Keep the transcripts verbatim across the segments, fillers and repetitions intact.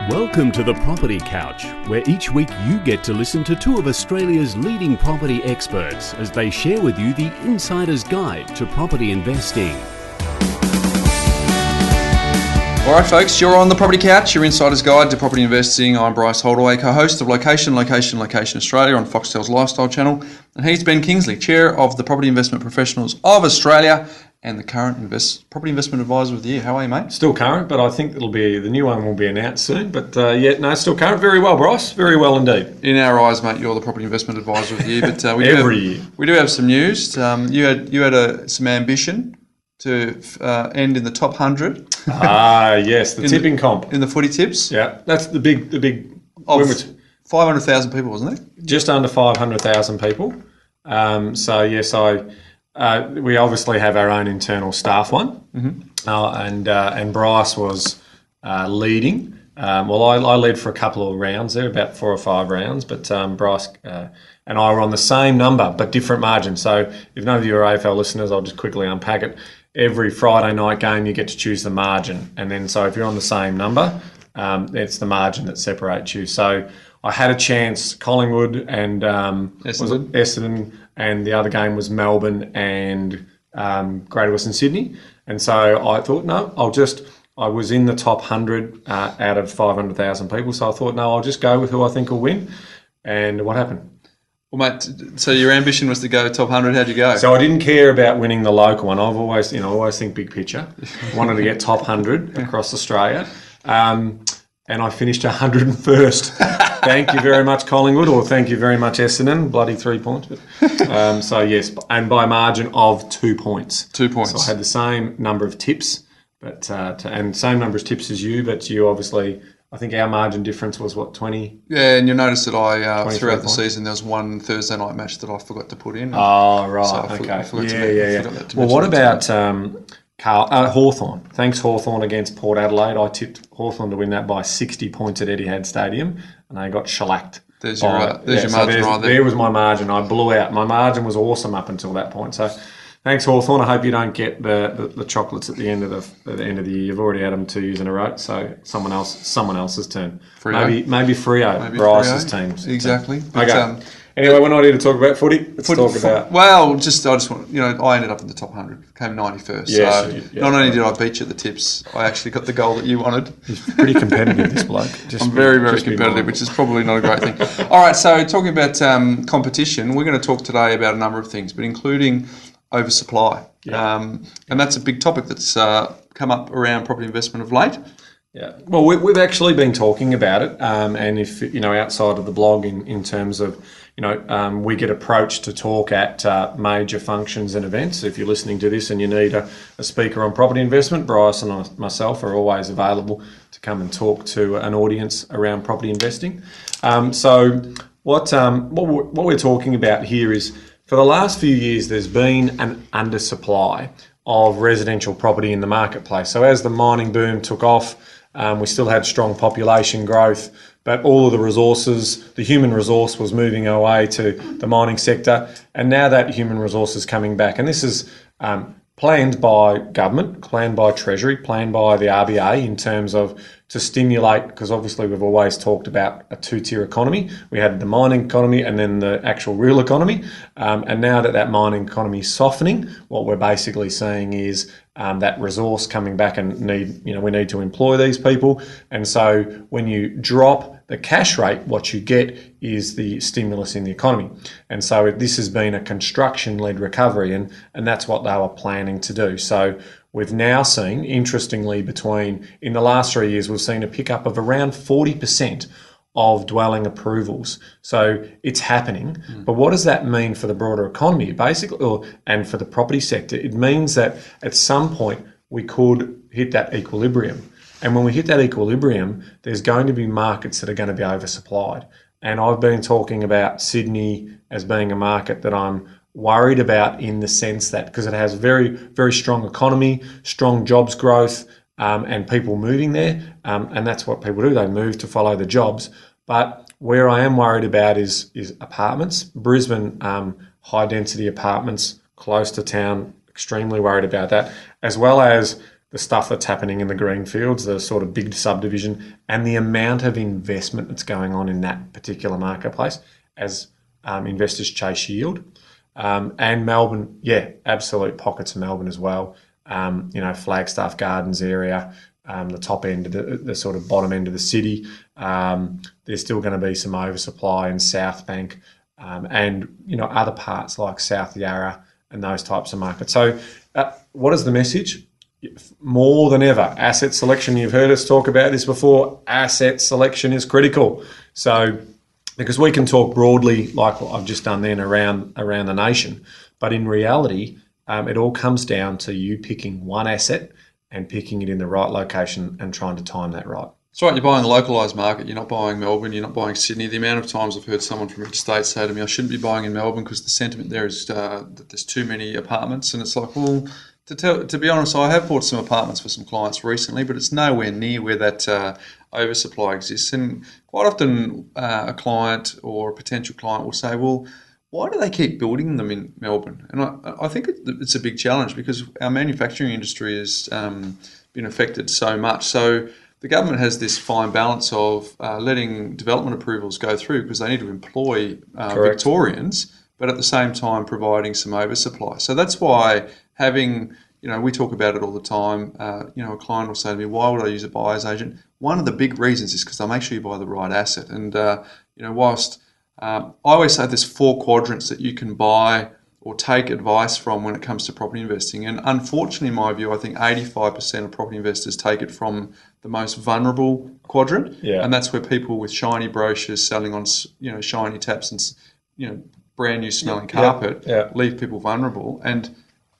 Welcome to the Property Couch, where each week you get to listen to two of Australia's leading property experts as they share with you the insider's guide to property investing. All right, folks, you're on the Property Couch, your insider's guide to property investing. I'm Bryce Holdaway, co-host of Location, Location, Location Australia on Foxtel's Lifestyle Channel. And he's Ben Kingsley, chair of the Property Investment Professionals of Australia and the current invest, Property Investment Advisor of the Year. How are you, mate? Still current, but I think it'll be the new one will be announced soon. But uh, yeah, no, still current. Very well, Bryce. Very well indeed. In our eyes, mate, you're the Property Investment Advisor of the Year. But uh, we every do have, year we do have some news. Um, you had you had a, some ambition to uh, end in the top hundred. Ah, yes, the tipping the, comp in the footy tips. Yeah, that's the big, the big. Of five hundred thousand people, wasn't it? Just under five hundred thousand people. Um, so yes, I. Uh, we obviously have our own internal staff one, mm-hmm. uh, and uh, and Bryce was uh, leading. Um, well, I, I led for a couple of rounds there, about four or five rounds, but um, Bryce uh, and I were on the same number but different margins. So if none of you are A F L listeners, I'll just quickly unpack it. Every Friday night game, you get to choose the margin, and then so if you're on the same number, um, it's the margin that separates you. So I had a chance, Collingwood and um, was it Essendon, and the other game was Melbourne and um, Greater Western Sydney. And so I thought, no, I'll just, I was in the top one hundred uh, out of five hundred thousand people. So I thought, no, I'll just go with who I think will win. And what happened? Well, mate, so your ambition was to go top one hundred. How'd you go? So I didn't care about winning the local one. I've always, you know, I always think big picture. Wanted to get top one hundred across Australia. Um, and I finished one hundred and first. Thank you very much, Collingwood, or thank you very much, Essendon. Bloody three points. But, um, so, yes, and by a margin of two points. Two points. So I had the same number of tips, but uh, to, and same number of tips as you, but you obviously, I think our margin difference was, what, twenty? Yeah, and you noticed that I, uh, throughout the points. season, there was one Thursday night match that I forgot to put in. Oh, right, so I okay. Forgot, I forgot yeah, to, yeah, yeah. Well, what about um, Carl, uh, Hawthorn? Thanks, Hawthorn against Port Adelaide. I tipped Hawthorn to win that by sixty points at Etihad Stadium, and they got shellacked. There's your, uh, there's yeah, your margin so right there. There was my margin. I blew out. My margin was awesome up until that point. So thanks, Hawthorn. I hope you don't get the, the, the chocolates at the end of the at the end of the year. You've already had them two years in a row. So someone else someone else's turn. Freo. Maybe maybe Freo, maybe Bryce's teams. Exactly. But, okay. Um, anyway, we're not here to talk about footy. Let's foot, talk about. Foot, well, just I just want you know I ended up in the top one hundred. Came ninety-first. Yes, so you did. Yeah, not only right. did I beat you at the tips, I actually got the goal that you wanted. He's pretty competitive, this bloke. Just I'm very, be, very competitive, which is probably not a great thing. All right, so talking about um, competition, we're going to talk today about a number of things, but including oversupply. Yeah. Um, and that's a big topic that's uh, come up around property investment of late. Yeah, well, we, we've actually been talking about it, um, and if you know, outside of the blog, in, in terms of, you know, um, we get approached to talk at uh, major functions and events. If you're listening to this and you need a, a speaker on property investment, Bryce and I, myself are always available to come and talk to an audience around property investing. Um, so, what um, what we're, what we're talking about here is, for the last few years, there's been an undersupply of residential property in the marketplace. So, as the mining boom took off, Um, we still had strong population growth, but all of the resources, the human resource was moving away to the mining sector. And now that human resource is coming back, and this is um, planned by government, planned by Treasury, planned by the R B A in terms of to stimulate, because obviously we've always talked about a two-tier economy. We had the mining economy and then the actual real economy. Um, and now that that mining economy is softening, what we're basically seeing is um, that resource coming back and need, you know, we need to employ these people. And so when you drop the cash rate, what you get is the stimulus in the economy. And so this has been a construction-led recovery, and, and that's what they were planning to do. So we've now seen, interestingly, between, in the last three years, we've seen a pickup of around forty percent of dwelling approvals. So it's happening. Mm. But what does that mean for the broader economy, basically, or, and for the property sector? It means that at some point we could hit that equilibrium. And when we hit that equilibrium, there's going to be markets that are going to be oversupplied. And I've been talking about Sydney as being a market that I'm worried about, in the sense that because it has very, very strong economy, strong jobs growth, um, and people moving there. Um, and that's what people do. They move to follow the jobs. But where I am worried about is, is apartments. Brisbane, um, high density apartments close to town, extremely worried about that, as well as the stuff that's happening in the greenfields, the sort of big subdivision, and the amount of investment that's going on in that particular marketplace as um, investors chase yield. Um, and Melbourne, yeah, absolute pockets of Melbourne as well. Um, you know, Flagstaff Gardens area, um, the top end of the, the sort of bottom end of the city. Um, there's still going to be some oversupply in South Bank um, and, you know, other parts like South Yarra and those types of markets. So uh, what is the message? More than ever, asset selection. You've heard us talk about this before. Asset selection is critical. So because we can talk broadly, like what I've just done then, around around the nation, but in reality, um, it all comes down to you picking one asset and picking it in the right location and trying to time that right. That's right, you're buying a localised market. You're not buying Melbourne, you're not buying Sydney. The amount of times I've heard someone from each state say to me, I shouldn't be buying in Melbourne because the sentiment there is uh, that there's too many apartments. And it's like, well, to tell, to be honest, I have bought some apartments for some clients recently, but it's nowhere near where that uh, oversupply exists. And quite often uh, a client or a potential client will say, well, why do they keep building them in Melbourne? And I, I think it's a big challenge because our manufacturing industry has um, been affected so much. So the government has this fine balance of uh, letting development approvals go through because they need to employ uh, Victorians, but at the same time providing some oversupply. So that's why having, you know, we talk about it all the time. Uh, you know, a client will say to me, why would I use a buyer's agent? One of the big reasons is because they'll make sure you buy the right asset. And, uh, you know, whilst um, I always say there's four quadrants that you can buy or take advice from when it comes to property investing. And unfortunately, in my view, I think eighty-five percent of property investors take it from the most vulnerable quadrant. Yeah. And that's where people with shiny brochures selling on, you know, shiny taps and, you know, brand new smelling carpet yeah. Yeah. leave people vulnerable. And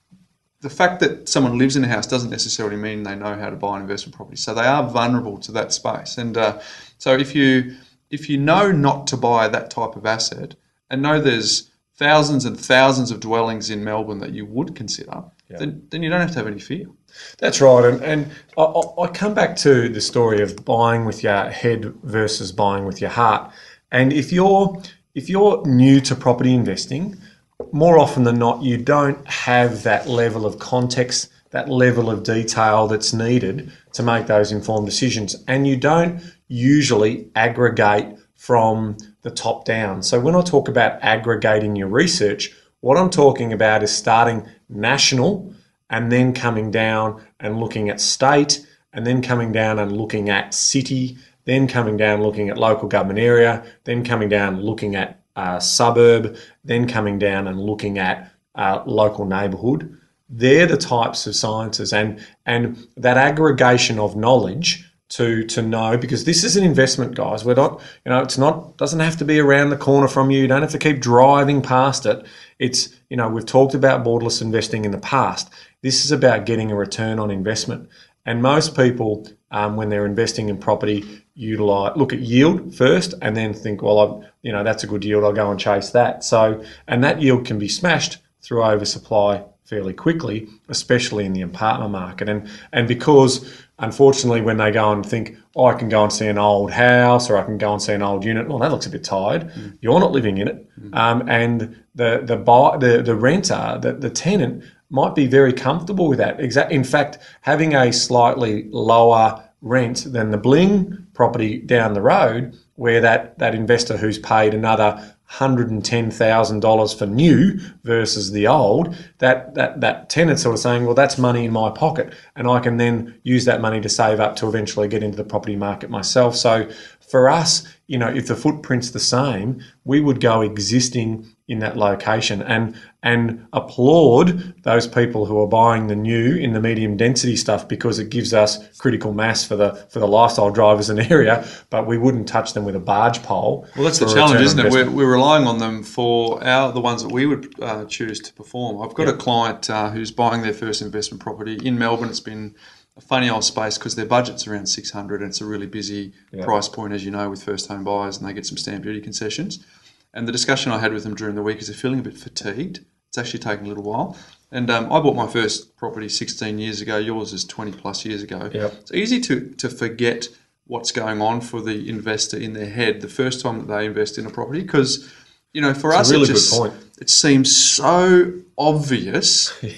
the fact that someone lives in a house doesn't necessarily mean they know how to buy an investment property. So they are vulnerable to that space. And uh, so if you if you know not to buy that type of asset and know there's thousands and thousands of dwellings in Melbourne that you would consider, yeah. then, then you don't have to have any fear. That's right. And, and I, I come back to the story of buying with your head versus buying with your heart. And if you're if you're new to property investing, more often than not, you don't have that level of context, that level of detail that's needed to make those informed decisions. And you don't usually aggregate from the top down. So when I talk about aggregating your research, what I'm talking about is starting national and then coming down and looking at state, and then coming down and looking at city, then coming down looking at local government area, then coming down looking at uh, suburb, then coming down and looking at uh, local neighbourhood. They're the types of sciences, and and that aggregation of knowledge to to know, because this is an investment, guys. We're not, you know, it's not, doesn't have to be around the corner from you. You don't have to keep driving past it. It's, you know, we've talked about borderless investing in the past. This is about getting a return on investment. And most people, um, when they're investing in property, utilize look at yield first and then think, well, I'm, you know, that's a good yield, I'll go and chase that. So, and that yield can be smashed through oversupply fairly quickly, especially in the apartment market. And and because, unfortunately, when they go and think, oh, I can go and see an old house or I can go and see an old unit, well, that looks a bit tired. Mm. You're not living in it. Mm. Um, and the the buy, the, the renter, the, the tenant might be very comfortable with that. Exact. In fact, having a slightly lower rent than the bling property down the road, where that, that investor who's paid another one hundred ten thousand dollars for new versus the old, that, that, that tenant sort of saying, well, that's money in my pocket and I can then use that money to save up to eventually get into the property market myself. So for us, you know, if the footprint's the same, we would go existing in that location and and applaud those people who are buying the new in the medium density stuff, because it gives us critical mass for the for the lifestyle drivers in the area, but we wouldn't touch them with a barge pole. Well, that's the challenge, isn't it? We're, we're relying on them for our the ones that we would uh, choose to perform. I've got yep. a client uh, who's buying their first investment property in Melbourne. It's been a funny old space because their budget's around six hundred and it's a really busy yep. price point, as you know, with first home buyers, and they get some stamp duty concessions. And the discussion I had with them during the week is they're feeling a bit fatigued. It's actually taking a little while. And um, I bought my first property sixteen years ago. Yours is twenty plus years ago. Yep. It's easy to, to forget what's going on for the investor in their head the first time that they invest in a property, because, you know, for it's us, a really it just good point. It seems so obvious yeah.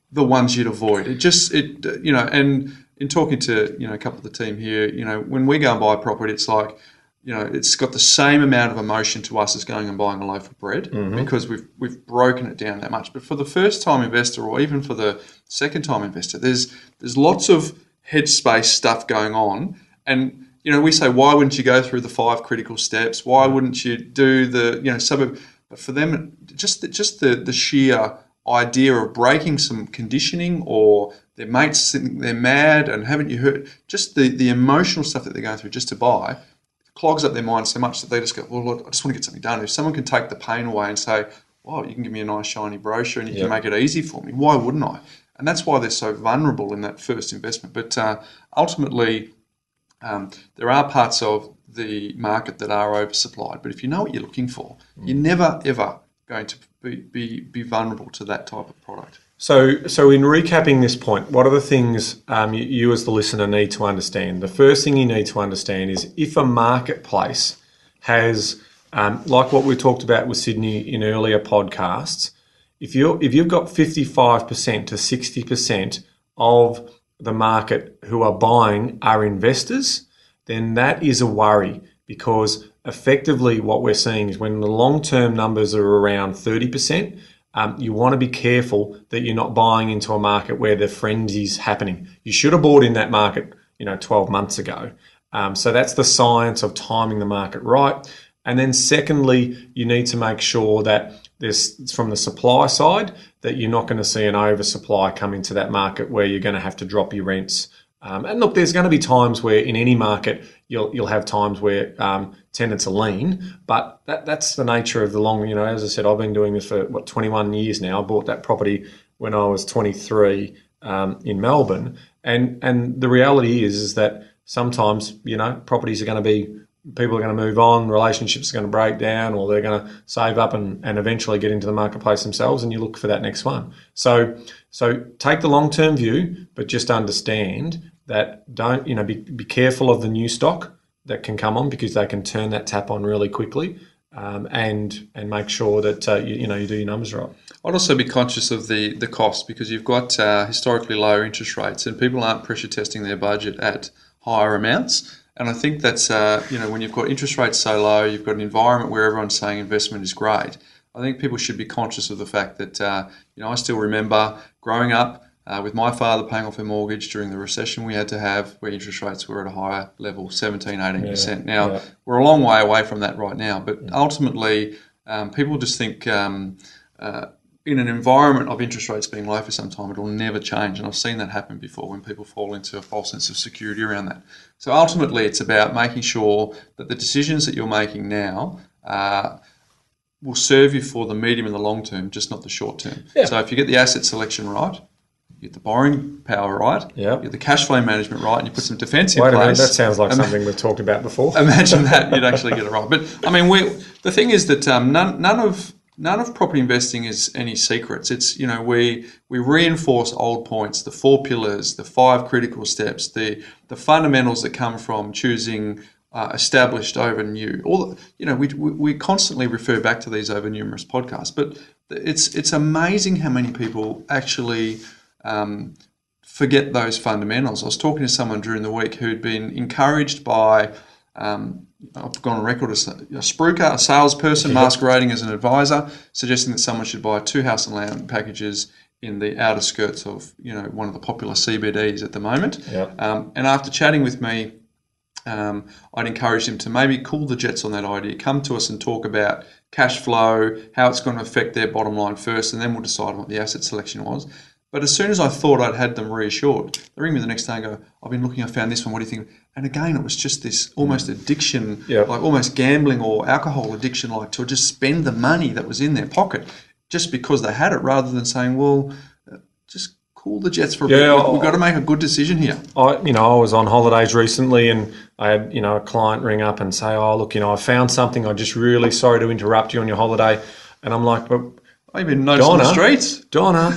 the ones you'd avoid. It just, it you know, and in talking to, you know, a couple of the team here, you know, when we go and buy a property, it's like, you know, it's got the same amount of emotion to us as going and buying a loaf of bread mm-hmm. because we've we've broken it down that much. But for the first time investor, or even for the second time investor, there's there's lots of headspace stuff going on. And, you know, we say, why wouldn't you go through the five critical steps? Why wouldn't you do the, you know, suburb? But for them, just the, just the, the sheer idea of breaking some conditioning, or their mates think they're mad and haven't you heard, just the, the emotional stuff that they're going through just to buy, clogs up their mind so much that they just go, well, look, I just want to get something done. If someone can take the pain away and say, well, you can give me a nice shiny brochure and you yep. can make it easy for me, why wouldn't I? And that's why they're so vulnerable in that first investment. But uh, ultimately, um, there are parts of the market that are oversupplied. But if you know what you're looking for, mm. you're never, ever going to be, be, be vulnerable to that type of product. So, so in recapping this point, what are the things um, you, you as the listener need to understand? The first thing you need to understand is if a marketplace has, um, like what we talked about with Sydney in earlier podcasts, if you if you've got fifty-five percent to sixty percent of the market who are buying are investors, then that is a worry, because effectively what we're seeing is when the long-term numbers are around thirty percent, Um, you want to be careful that you're not buying into a market where the frenzy is happening. You should have bought in that market, you know, twelve months ago. Um, so that's the science of timing the market right. And then secondly, you need to make sure that there's, from the supply side, that you're not going to see an oversupply come into that market where you're going to have to drop your rents. Um, and look, there's going to be times where in any market you'll you'll have times where um, tenants are lean, but that that's the nature of the long. You know, as I said, I've been doing this for what twenty-one years now. I bought that property when I was twenty-three um, in Melbourne, and and the reality is is that sometimes, you know, properties are going to be, people are going to move on, relationships are going to break down, or they're going to save up and, and eventually get into the marketplace themselves, and you look for that next one. So so take the long-term view, but just understand that don't, you know, be, be careful of the new stock that can come on, because they can turn that tap on really quickly, um, and and make sure that, uh, you, you know, you do your numbers right. I'd also be conscious of the, the cost, because you've got uh, historically low interest rates and people aren't pressure testing their budget at higher amounts. And I think that's, uh, you know, when you've got interest rates so low, you've got an environment where everyone's saying investment is great. I think people should be conscious of the fact that, uh, you know, I still remember growing up uh, with my father paying off a mortgage during the recession we had to have, where interest rates were at a higher level, seventeen, eighteen percent. Yeah, now, yeah. We're a long way away from that right now, but yeah. ultimately um, people just think um, uh, in an environment of interest rates being low for some time, it'll never change. And I've seen that happen before when people fall into a false sense of security around that. So ultimately, it's about making sure that the decisions that you're making now uh, will serve you for the medium and the long term, just not the short term. Yeah. So if you get the asset selection right, you get the borrowing power right, yep. you get the cash flow management right, and you put some defence in Wait place. A minute, that sounds like something we've talked about before. Imagine that, you'd actually get it right. But I mean, we the thing is that um, none, none of None of property investing is any secrets. It's, you know, we we reinforce old points, the four pillars, the five critical steps, the the fundamentals that come from choosing uh, established over new. All the, you know, we, we we constantly refer back to these over numerous podcasts. But it's it's amazing how many people actually um, forget those fundamentals. I was talking to someone during the week who'd been encouraged by. Um, I've gone on record as a, a spruiker, a salesperson yep. masquerading as an advisor, suggesting that someone should buy two house and land packages in the outer skirts of, you know, one of the popular C B Ds at the moment. Yep. Um, and after chatting with me, um, I'd encourage him to maybe cool the jets on that idea, come to us and talk about cash flow, how it's going to affect their bottom line first, and then we'll decide what the asset selection was. But as soon as I thought I'd had them reassured, they ring me the next day and go, I've been looking, I found this one, what do you think? And again, it was just this almost addiction, yep. like almost gambling or alcohol addiction, like to just spend the money that was in their pocket just because they had it, rather than saying, well, just cool the jets for a yeah, bit. We've got to make a good decision here. I, you know, I was on holidays recently and I had, you know, a client ring up and say, oh, look, you know, I found something. I'm just really sorry to interrupt you on your holiday. And I'm like, but I've been noticing on the streets. Donna,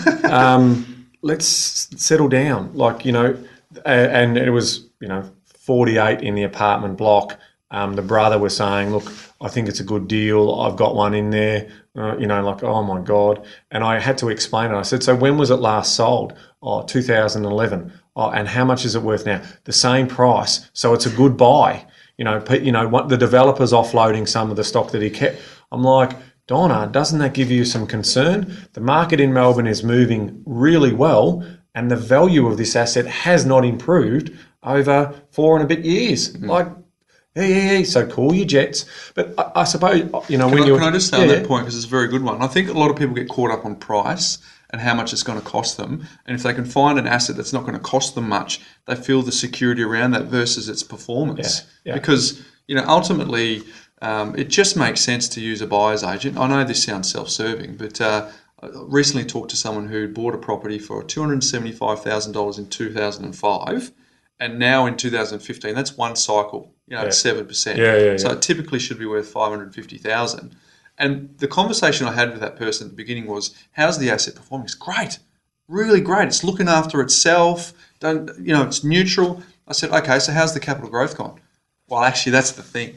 um, let's settle down. Like, you know, and it was, you know, forty-eight in the apartment block. Um, the brother was saying, look, I think it's a good deal. I've got one in there. Uh, you know, like, oh my God. And I had to explain it. I said, so when was it last sold? Oh, two thousand eleven. Oh, and how much is it worth now? The same price. So it's a good buy. You know, you know what the developer's offloading some of the stock that he kept. I'm like, Donna, doesn't that give you some concern? The market in Melbourne is moving really well, and the value of this asset has not improved over four and a bit years. Mm-hmm. Like, yeah, yeah, yeah. So call your jets. But I, I suppose, you know, can when I, you can I just say yeah, on that point, because it's a very good one. I think a lot of people get caught up on price and how much it's going to cost them. And if they can find an asset that's not going to cost them much, they feel the security around that versus its performance. Yeah, yeah. Because, you know, ultimately, um, it just makes sense to use a buyer's agent. I know this sounds self-serving, but uh, I recently talked to someone who bought a property for two hundred seventy-five thousand dollars in two thousand five, and now in two thousand fifteen, that's one cycle. You know, yeah. it's seven percent. Yeah, yeah, so yeah. it typically should be worth five hundred fifty thousand dollars. And the conversation I had with that person at the beginning was, how's the asset performing? It's great, really great. It's looking after itself. Don't you know, it's neutral. I said, okay, so how's the capital growth gone? Well, actually, that's the thing.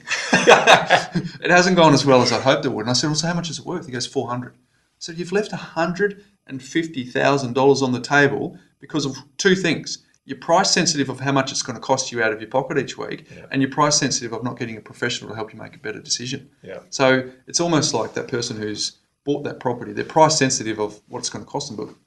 It hasn't gone as well as I hoped it would. And I said, well, so how much is it worth? He goes, four hundred. So you've left one hundred fifty thousand dollars on the table because of two things. You're price sensitive of how much it's going to cost you out of your pocket each week, yeah. and you're price sensitive of not getting a professional to help you make a better decision. Yeah. So it's almost like that person who's bought that property, they're price sensitive of what it's going to cost them, but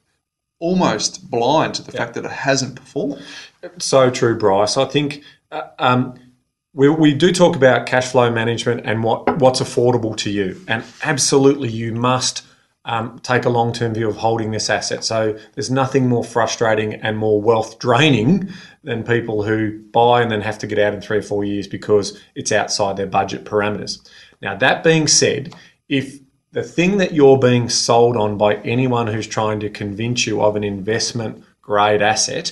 almost blind to the yeah. fact that it hasn't performed. So true, Bryce. I think uh, um, we, we do talk about cash flow management and what, what's affordable to you. And absolutely you must Um, take a long-term view of holding this asset. So there's nothing more frustrating and more wealth draining than people who buy and then have to get out in three or four years because it's outside their budget parameters. Now, that being said, if the thing that you're being sold on by anyone who's trying to convince you of an investment grade asset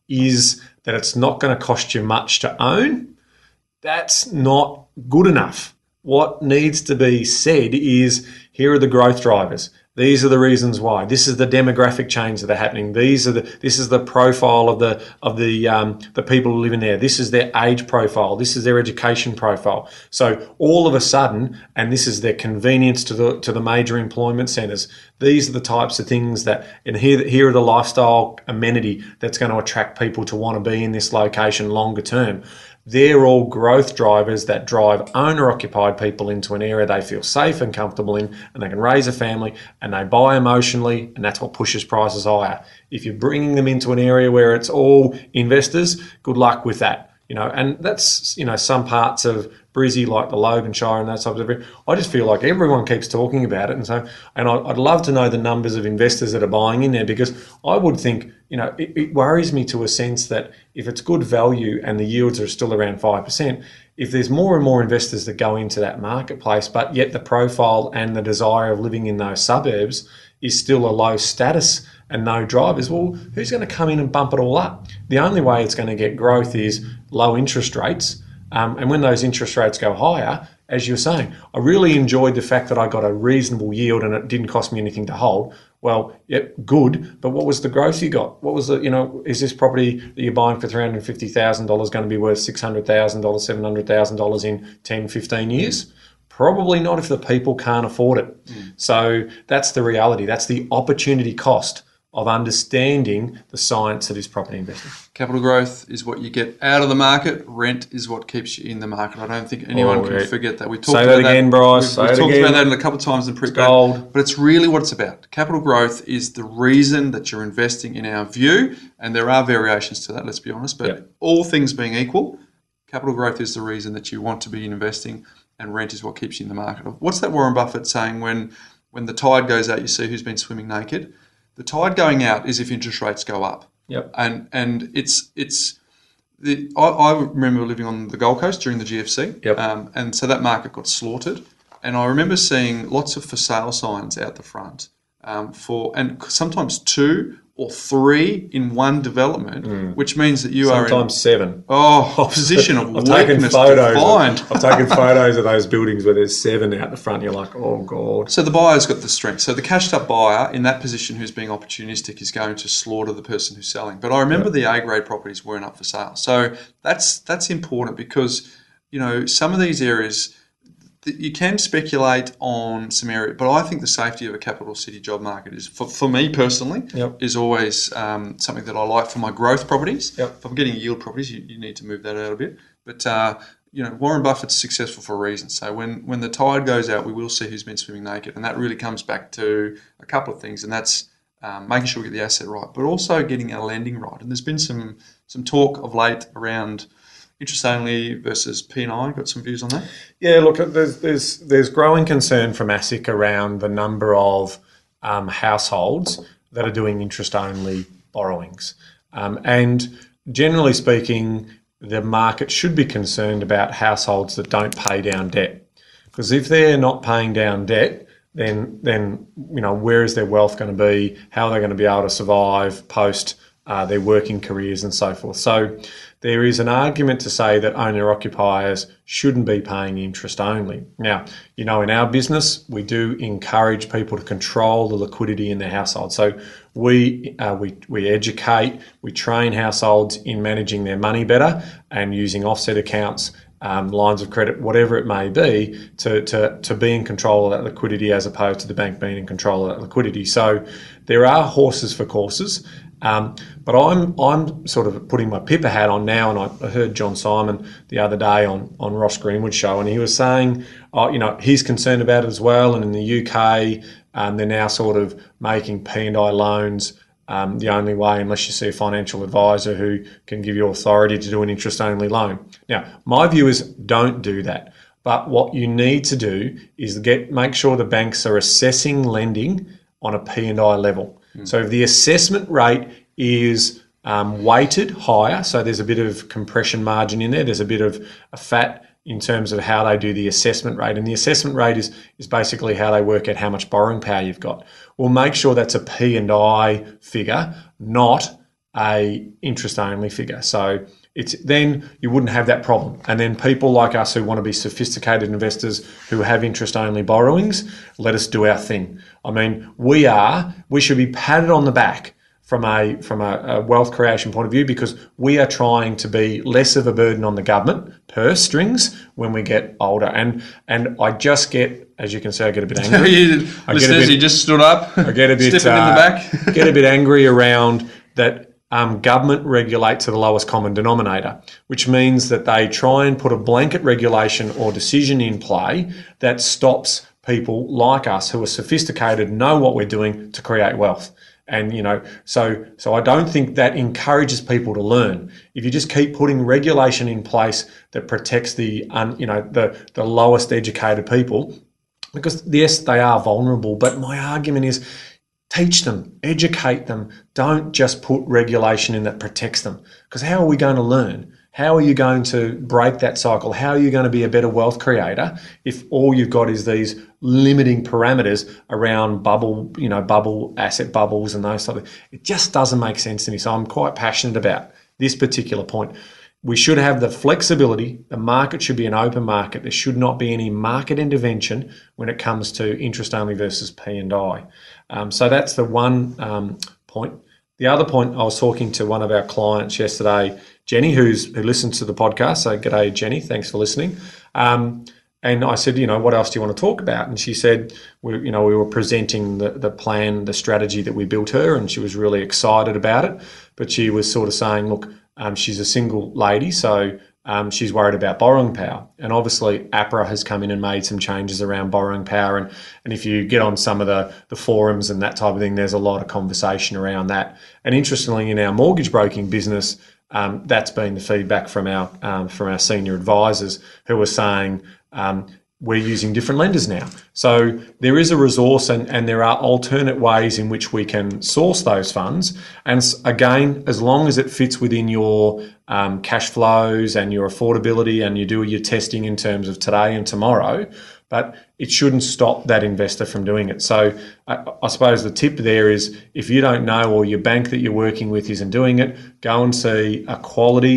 is that it's not going to cost you much to own, that's not good enough. What needs to be said is, here are the growth drivers. These are the reasons why. This is the demographic change that are happening. These are the. This is the profile of the of the um, the people who live in there. This is their age profile. This is their education profile. So all of a sudden, and this is their convenience to the to the major employment centres. These are the types of things that, and here here are the lifestyle amenity that's going to attract people to want to be in this location longer term. They're all growth drivers that drive owner-occupied people into an area they feel safe and comfortable in, and they can raise a family, and they buy emotionally, and that's what pushes prices higher. If you're bringing them into an area where it's all investors, good luck with that. You know, and that's, you know, some parts of Brizzy, like the Logan Shire and that type of thing. I just feel like everyone keeps talking about it. And so, and I'd love to know the numbers of investors that are buying in there, because I would think, you know, it, it worries me to a sense that if it's good value and the yields are still around five percent, if there's more and more investors that go into that marketplace, but yet the profile and the desire of living in those suburbs is still a low status and no drivers, well, who's going to come in and bump it all up? The only way it's going to get growth is low interest rates. Um, and when those interest rates go higher, as you're saying, I really enjoyed the fact that I got a reasonable yield and it didn't cost me anything to hold. Well, yep, good. But what was the growth you got? What was the, you know, is this property that you're buying for three hundred fifty thousand dollars going to be worth six hundred thousand dollars, seven hundred thousand dollars in ten, fifteen years? Probably not if the people can't afford it. Mm. So that's the reality. That's the opportunity cost of understanding the science that is property investing. Capital growth is what you get out of the market. Rent is what keeps you in the market. I don't think anyone oh, can yeah. forget that. We talked Say about that again, that. Bryce. We've, we've Say talked again. about that a couple of times in pre gold. But it's really what it's about. Capital growth is the reason that you're investing, in our view, and there are variations to that, let's be honest, but yep. all things being equal, capital growth is the reason that you want to be investing, and rent is what keeps you in the market. What's that Warren Buffett saying? When, when the tide goes out, you see who's been swimming naked. The tide going out is if interest rates go up. Yep. And and it's it's the I, I remember living on the Gold Coast during the G F C. Yep. Um, and so that market got slaughtered. And I remember seeing lots of for sale signs out the front um, for and sometimes two or three in one development, mm. which means that you sometimes are in seven. Oh, position of I've taken weakness photos. defined. Of, I've taken photos of those buildings where there's seven out the front. You're like, oh god. So the buyer's got the strength. So the cashed up buyer in that position who's being opportunistic is going to slaughter the person who's selling. But I remember yep. the A grade properties weren't up for sale. So that's that's important because, you know, some of these areas, that you can speculate on some area, but I think the safety of a capital city job market is, for, for me personally, Yep. is always um, something that I like for my growth properties. Yep. If I'm getting yield properties, you, you need to move that out a bit. But uh, you know, Warren Buffett's successful for a reason. So when when the tide goes out, we will see who's been swimming naked, and that really comes back to a couple of things, and that's um, making sure we get the asset right, but also getting our lending right. And there's been some some talk of late around interest only versus P and I. Got some views on that? Yeah, look, there's there's there's growing concern from ASIC around the number of um, households that are doing interest only borrowings, um, and generally speaking, the market should be concerned about households that don't pay down debt, because if they're not paying down debt, then then you know, where is their wealth going to be? How are they going to be able to survive post uh, their working careers and so forth? So there is an argument to say that owner-occupiers shouldn't be paying interest only. Now, you know, in our business, we do encourage people to control the liquidity in their household. So we uh, we we educate, we train households in managing their money better and using offset accounts, um, lines of credit, whatever it may be, to, to, to be in control of that liquidity as opposed to the bank being in control of that liquidity. So there are horses for courses. Um, but I'm I'm sort of putting my Pippa hat on now, and I, I heard John Simon the other day on, on Ross Greenwood's show, and he was saying, oh, you know, he's concerned about it as well. And in the U K, um, they're now sort of making P and I loans um, the only way, unless you see a financial advisor who can give you authority to do an interest-only loan. Now, my view is don't do that. But what you need to do is get make sure the banks are assessing lending on a P and I level. Mm. So if the assessment rate is um, weighted higher, so there's a bit of compression margin in there, there's a bit of a fat in terms of how they do the assessment rate. And the assessment rate is, is basically how they work out how much borrowing power you've got. Well, make sure that's a P and I figure, not a interest-only figure. So it's then you wouldn't have that problem. And then people like us who want to be sophisticated investors who have interest-only borrowings, let us do our thing. I mean, we are, we should be patted on the back from a from a, a wealth creation point of view, because we are trying to be less of a burden on the government purse strings when we get older. And and I just get, as you can see, I get a bit angry. you, I listeners, get a bit, he just stood up. I get a bit stepping uh, in the back. get a bit angry around that. Um, government regulate to the lowest common denominator, which means that they try and put a blanket regulation or decision in play that stops people like us who are sophisticated, know what we're doing to create wealth. And, you know, so so I don't think that encourages people to learn. If you just keep putting regulation in place that protects the, un, you know, the, the lowest educated people, because yes, they are vulnerable, but my argument is, teach them, educate them. Don't just put regulation in that protects them. Because how are we going to learn? How are you going to break that cycle? How are you going to be a better wealth creator if all you've got is these limiting parameters around bubble, you know, bubble, asset bubbles and those sort of things? It just doesn't make sense to me. So I'm quite passionate about this particular point. We should have the flexibility. The market should be an open market. There should not be any market intervention when it comes to interest only versus P and I. Um, so that's the one um, point. The other point, I was talking to one of our clients yesterday, Jenny, who's who listens to the podcast. So g'day, Jenny. Thanks for listening. Um, and I said, you know, what else do you want to talk about? And she said, we, you know, we were presenting the, the plan, the strategy that we built her, and she was really excited about it. But she was sort of saying, look, um, she's a single lady, so um, she's worried about borrowing power. And obviously APRA has come in and made some changes around borrowing power. And, and if you get on some of the, the forums and that type of thing, there's a lot of conversation around that. And interestingly, in our mortgage broking business, um, that's been the feedback from our um, from our senior advisors, who are saying um, we're using different lenders now. So there is a resource, and, and there are alternate ways in which we can source those funds. And again, as long as it fits within your um, cash flows and your affordability, and you do your testing in terms of today and tomorrow, but it shouldn't stop that investor from doing it. So I, I suppose the tip there is, if you don't know, or your bank that you're working with isn't doing it, go and see a quality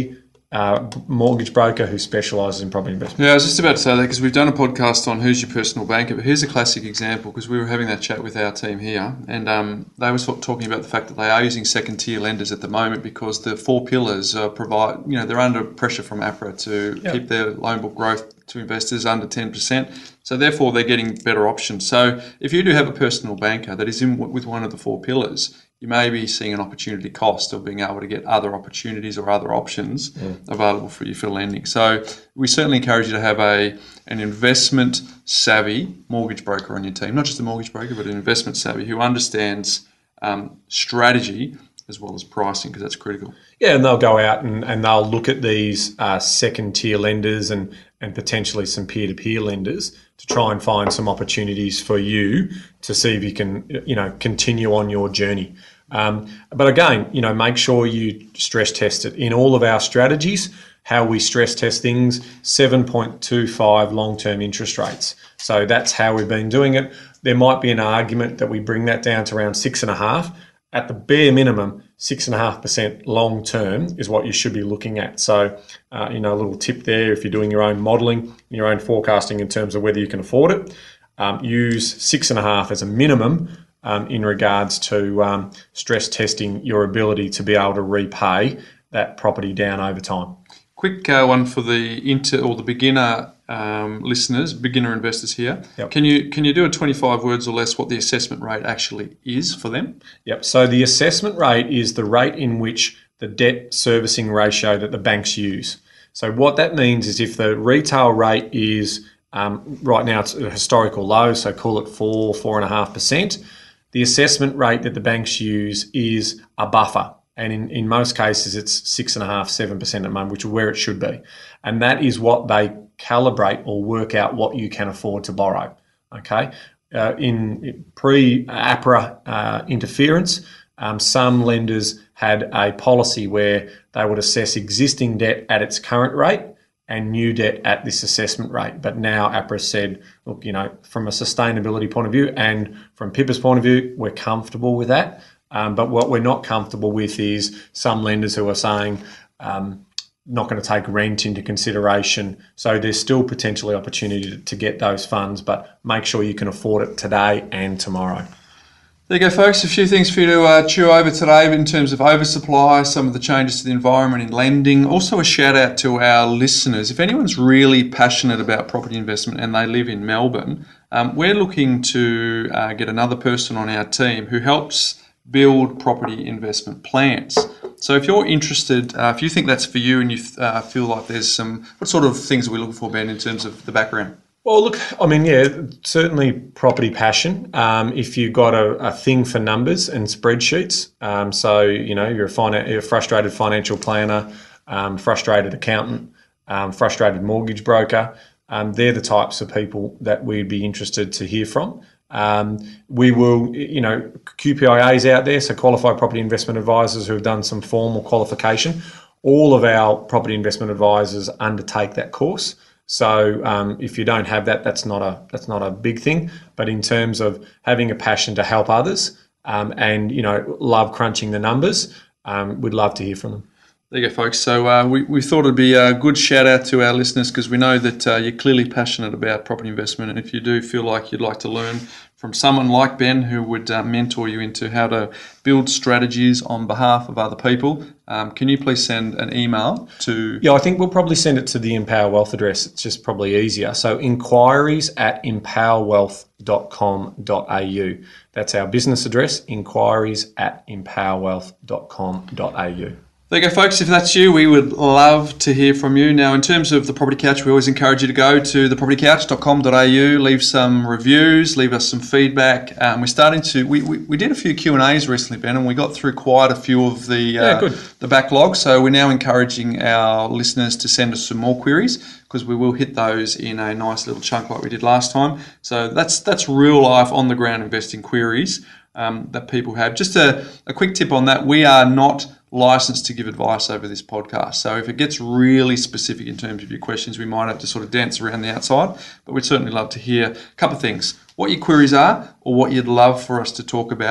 uh, mortgage broker who specialises in property investment. Yeah, I was just about to say that because we've done a podcast on who's your personal banker, but here's a classic example because we were having that chat with our team here, and um, they were talking about the fact that they are using second-tier lenders at the moment because the four pillars uh, provide, you know, they're under pressure from APRA to yep. keep their loan book growth to investors under ten percent. So therefore, they're getting better options. So if you do have a personal banker that is in with one of the four pillars, you may be seeing an opportunity cost of being able to get other opportunities or other options mm. available for you for lending. So we certainly encourage you to have a an investment savvy mortgage broker on your team, not just a mortgage broker, but an investment savvy who understands um, strategy as well as pricing, because that's critical. Yeah, and they'll go out and, and they'll look at these uh, second-tier lenders and, and potentially some peer-to-peer lenders to try and find some opportunities for you to see if you can, you know, continue on your journey. Um, but again, you know, make sure you stress test it. In all of our strategies, how we stress test things, seven point two five long-term interest rates. So that's how we've been doing it. There might be an argument that we bring that down to around six and a half. At the bare minimum, six and a half percent long term is what you should be looking at. So, uh, you know, a little tip there if you're doing your own modelling, your own forecasting in terms of whether you can afford it, um, use six and a half as a minimum um, in regards to um, stress testing your ability to be able to repay that property down over time. Quick uh, one for the inter or the beginner um, listeners, beginner investors here. Yep. Can you can you do a twenty-five words or less what the assessment rate actually is for them? Yep. So the assessment rate is the rate in which the debt servicing ratio that the banks use. So what that means is if the retail rate is um, right now it's a historical low, so call it four four and a half percent. The assessment rate that the banks use is a buffer. And in, in most cases, it's six and a half, seven percent at the moment, which is where it should be. And that is what they calibrate or work out what you can afford to borrow. Okay. Uh, in pre-APRA uh, interference, um, some lenders had a policy where they would assess existing debt at its current rate and new debt at this assessment rate. But now APRA said, look, you know, from a sustainability point of view and from Pippa's point of view, we're comfortable with that. Um, but what we're not comfortable with is some lenders who are saying um, not going to take rent into consideration. So there's still potentially opportunity to, to get those funds, but make sure you can afford it today and tomorrow. There you go, folks. A few things for you to uh, chew over today in terms of oversupply, some of the changes to the environment in lending. Also a shout out to our listeners. If anyone's really passionate about property investment and they live in Melbourne, um, we're looking to uh, get another person on our team who helps build property investment plans. So if you're interested, uh, if you think that's for you and you uh, feel like there's some, what sort of things are we looking for, Ben, in terms of the background? Well, look, I mean, yeah, certainly property passion. Um, if you've got a, a thing for numbers and spreadsheets, um, so, you know, you're a, finan- you're a frustrated financial planner, um, frustrated accountant, um, frustrated mortgage broker, um, they're the types of people that we'd be interested to hear from. Um, we will, you know, Q P I As out there, so qualified property investment advisors who have done some formal qualification. All of our property investment advisors undertake that course. So um, if you don't have that, that's not a that's not a big thing. But in terms of having a passion to help others um, and, you know, love crunching the numbers, um, we'd love to hear from them. There you go, folks. So uh, we, we thought it'd be a good shout out to our listeners because we know that uh, you're clearly passionate about property investment. And if you do feel like you'd like to learn from someone like Ben who would uh, mentor you into how to build strategies on behalf of other people, um, can you please send an email to... Yeah, I think we'll probably send it to the Empower Wealth address. It's just probably easier. So inquiries at empower wealth dot com dot a u. That's our business address, inquiries at empower wealth dot com dot a u. There you go, folks. If that's you, we would love to hear from you. Now, in terms of the Property Couch, we always encourage you to go to the property couch dot com dot a u, leave some reviews, leave us some feedback. Um, we're starting to, we, we, we did a few Q and A's recently, Ben, and we got through quite a few of the, uh, yeah, good. the backlog. So we're now encouraging our listeners to send us some more queries because we will hit those in a nice little chunk like we did last time. So that's that's real life, on the ground investing queries um, that people have. Just a, a quick tip on that. We are not licensed to give advice over this podcast. So if it gets really specific in terms of your questions, we might have to sort of dance around the outside, but we'd certainly love to hear a couple of things. What your queries are or what you'd love for us to talk about.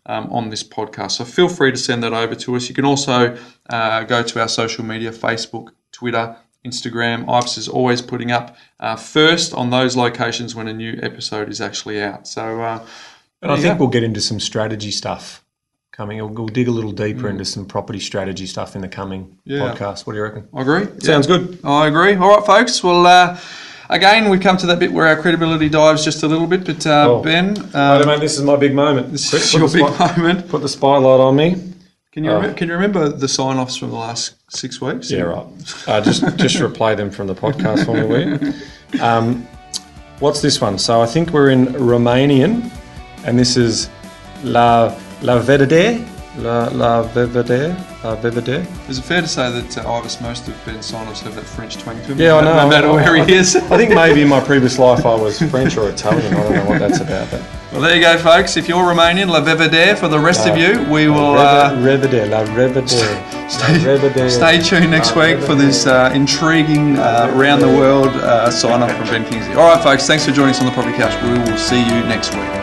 um, on this podcast. So feel free to send that over to us. You can also uh, go to our social media, Facebook, Twitter, Instagram. Ives is always putting up uh, first on those locations when a new episode is actually out. So, uh, and I think go. we'll get into some strategy stuff coming. We'll, we'll dig a little deeper mm. into some property strategy stuff in the coming yeah. podcast. What do you reckon? I agree. Sounds yeah. good. I agree. All right, folks. Well, uh, again, we've come to that bit where our credibility dives just a little bit. But uh, oh. Ben, um, Wait, mate, this is my big moment. This Quick, is your big spot, moment. Put the spotlight on me. Can you oh. rem- can you remember the sign-offs from the last six weeks? Yeah, right. Uh, just just replay them from the podcast for me, will you? Um, what's this one? So I think we're in Romanian, and this is La La Vedere. La La Vedere. La Vedere. Is it fair to say that uh, Ives, most of Ben's sign-offs have that French twang to them? Yeah, I know. No matter I, where I, he is. I think maybe in my previous life I was French or Italian. I don't know what that's about. But. Well, there you go, folks. If you're Romanian, La Vedere. For the rest La, of you, we will... Uh, Revedere, La Revedere. Stay, Revedere. Stay tuned next La week Revedere. for this uh, intriguing uh, round-the-world uh, sign-off from Ben Kingsley. All right, folks. Thanks for joining us on the Property Couch. We will see you next week.